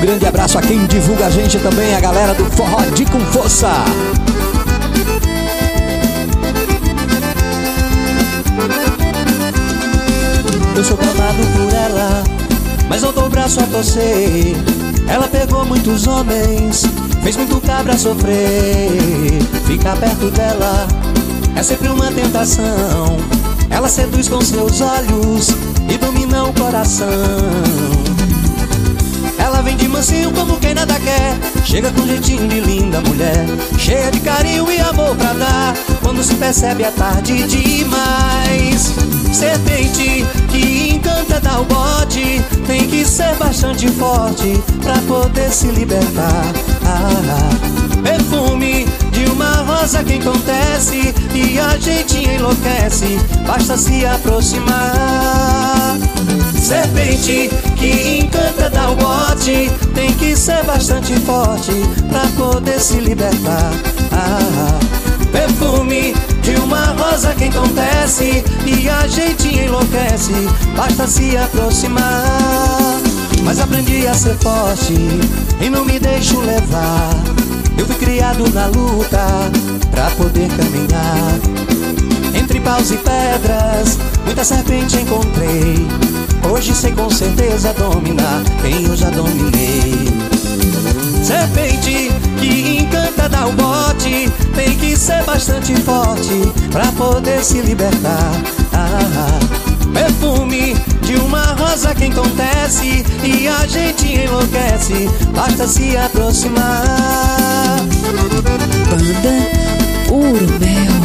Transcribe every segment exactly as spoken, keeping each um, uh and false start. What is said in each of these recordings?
grande abraço a quem divulga a gente também, a galera do Forró de Com Força. Eu sou amado por ela, mas não dou o braço a torcer. Ela pegou muitos homens, fez muito cabra sofrer. Ficar perto dela é sempre uma tentação. Ela seduz com seus olhos e domina o coração. Ela vem de mansinho como quem nada quer, chega com jeitinho de linda mulher, cheia de carinho e amor pra dar. Quando se percebe é tarde demais. Serpente que encanta dá o bote, tem que ser bastante forte pra poder se libertar. Ah, perfume de uma rosa que acontece e a gente enlouquece, basta se aproximar. Serpente que encanta dá o bote, tem que ser bastante forte pra poder se libertar. Ah, perfume de uma rosa que acontece e a gente enlouquece, basta se aproximar. Mas aprendi a ser forte e não me deixo levar. Eu fui criado na luta pra poder caminhar. Entre paus e pedras, muita serpente encontrei. Hoje sei com certeza dominar quem eu já dominei. Serpente que encanta dá o bote, tem que ser bastante forte pra poder se libertar. Ah, perfume de uma rosa que acontece e a gente enlouquece, basta se aproximar. Banda Puro Mel.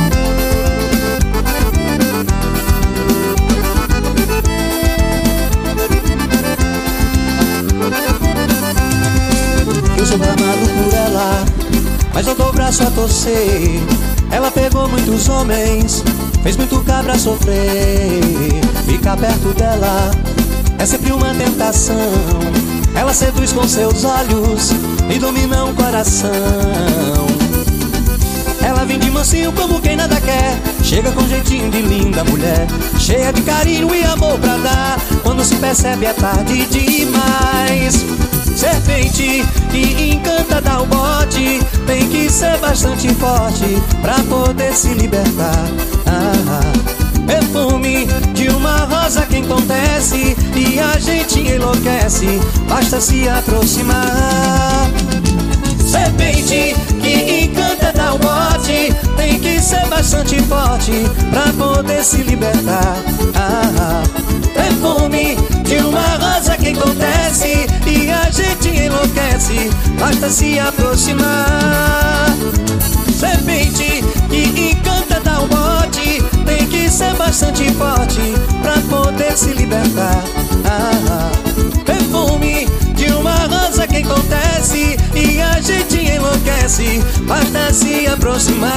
Eu sou amado por ela, mas não dou o braço a torcer. Ela pegou muitos homens, fez muito cabra sofrer. Ficar perto dela é sempre uma tentação. Ela seduz com seus olhos e domina o coração. Ela vem de mansinho como quem nada quer, chega com jeitinho de linda mulher, cheia de carinho e amor pra dar. Quando se percebe é tarde demais. Serpente que encanta dá o bote, tem que ser bastante forte pra poder se libertar. Ah, perfume de uma rosa que acontece e a gente enlouquece, basta se aproximar. Serpente que encanta dá o bote, tem que ser bastante forte pra poder se libertar. Ah, perfume de uma rosa que acontece e a gente enlouquece, basta se aproximar. Serpente que encanta dá um bote, tem que ser bastante forte pra poder se libertar. Ah, perfume de uma rosa que acontece e a gente enlouquece, basta se aproximar.